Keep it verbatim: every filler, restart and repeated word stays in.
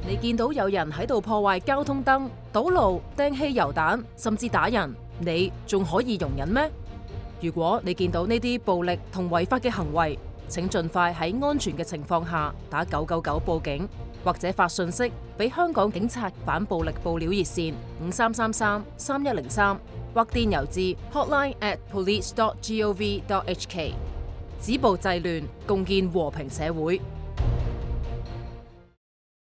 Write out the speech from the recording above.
你見到有人喺度破壞交通燈、堵路、掟汽油彈，甚至打人，你仲可以容忍咩？如果你見到呢啲暴力同違法嘅行為，請盡快喺安全嘅情況下打九九九報警，或者發信息俾香港警察反暴力報料熱線五三三三三一零三，或電郵至 hotline at police dot gov dot hk。止暴制亂，共建和平社會。